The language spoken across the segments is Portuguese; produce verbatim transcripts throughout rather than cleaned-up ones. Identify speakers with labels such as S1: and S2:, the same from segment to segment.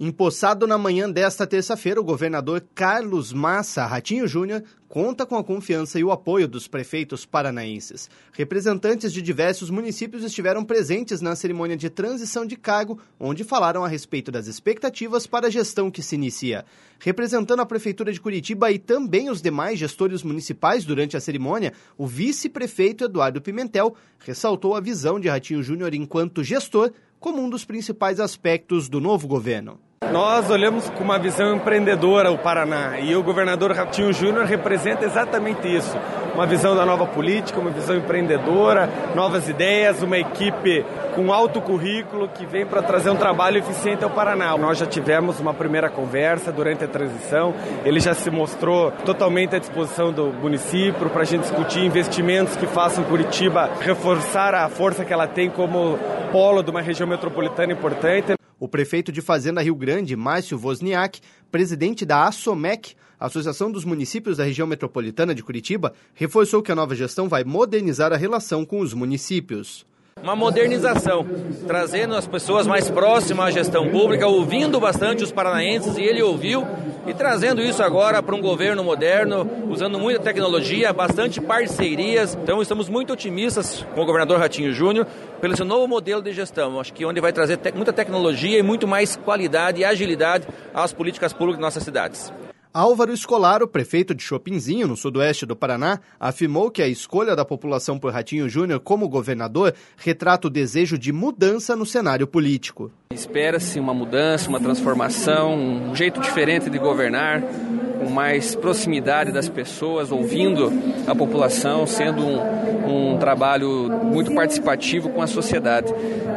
S1: Empossado na manhã desta terça-feira, o governador Carlos Massa Ratinho Júnior conta com a confiança e o apoio dos prefeitos paranaenses. Representantes de diversos municípios estiveram presentes na cerimônia de transição de cargo, onde falaram a respeito das expectativas para a gestão que se inicia. Representando a Prefeitura de Curitiba e também os demais gestores municipais durante a cerimônia, o vice-prefeito Eduardo Pimentel ressaltou a visão de Ratinho Júnior enquanto gestor como um dos principais aspectos do novo governo.
S2: Nós olhamos com uma visão empreendedora o Paraná e o governador Ratinho Júnior representa exatamente isso. Uma visão da nova política, uma visão empreendedora, novas ideias, uma equipe com alto currículo que vem para trazer um trabalho eficiente ao Paraná. Nós já tivemos uma primeira conversa durante a transição, ele já se mostrou totalmente à disposição do município para a gente discutir investimentos que façam Curitiba reforçar a força que ela tem como polo de uma região metropolitana importante.
S1: O prefeito de Fazenda Rio Grande, Márcio Wozniak, presidente da ASSOMEC, Associação dos Municípios da Região Metropolitana de Curitiba, reforçou que a nova gestão vai modernizar a relação com os municípios.
S3: Uma modernização, trazendo as pessoas mais próximas à gestão pública, ouvindo bastante os paranaenses, e ele ouviu, e trazendo isso agora para um governo moderno, usando muita tecnologia, bastante parcerias. Então estamos muito otimistas com o governador Ratinho Júnior pelo seu novo modelo de gestão. Acho que onde vai trazer te- muita tecnologia e muito mais qualidade e agilidade às políticas públicas de nossas cidades.
S1: Álvaro Scolaro, prefeito de Chopinzinho, no sudoeste do Paraná, afirmou que a escolha da população por Ratinho Júnior como governador retrata o desejo de mudança no cenário político.
S4: Espera-se uma mudança, uma transformação, um jeito diferente de governar, com mais proximidade das pessoas, ouvindo a população, sendo um, um trabalho muito participativo com a sociedade.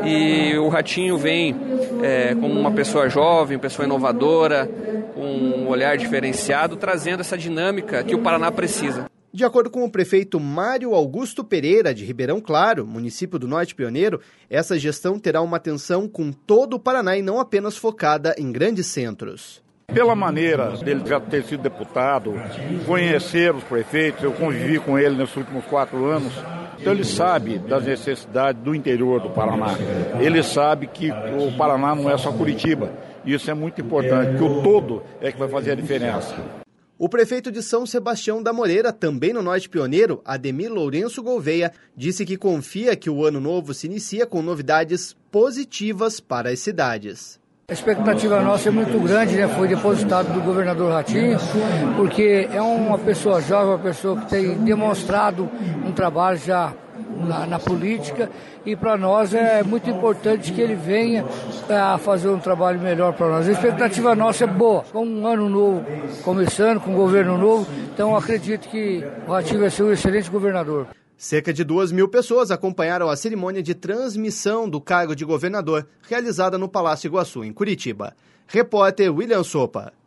S4: E o Ratinho vem é, como uma pessoa jovem, pessoa inovadora, com um olhar diferenciado, trazendo essa dinâmica que o Paraná precisa.
S1: De acordo com o prefeito Mário Augusto Pereira, de Ribeirão Claro, município do Norte Pioneiro, essa gestão terá uma atenção com todo o Paraná e não apenas focada em grandes centros.
S5: Pela maneira dele já ter sido deputado, conhecer os prefeitos, eu convivi com ele nesses últimos quatro anos, então ele sabe das necessidades do interior do Paraná. Ele sabe que o Paraná não é só Curitiba. Isso é muito importante, que o todo é que vai fazer a diferença.
S1: O prefeito de São Sebastião da Moreira, também no Norte Pioneiro, Ademir Lourenço Gouveia, disse que confia que o ano novo se inicia com novidades positivas para as cidades.
S6: A expectativa nossa é muito grande, né? Foi depositado do governador Ratinho, porque é uma pessoa jovem, uma pessoa que tem demonstrado um trabalho já na, na política, e para nós é muito importante que ele venha a fazer um trabalho melhor para nós. A expectativa nossa é boa, com um ano novo começando, com um governo novo, então acredito que o Ratinho vai ser um excelente governador.
S1: Cerca de duas mil pessoas acompanharam a cerimônia de transmissão do cargo de governador, realizada no Palácio Iguaçu, em Curitiba. Repórter William Sopa.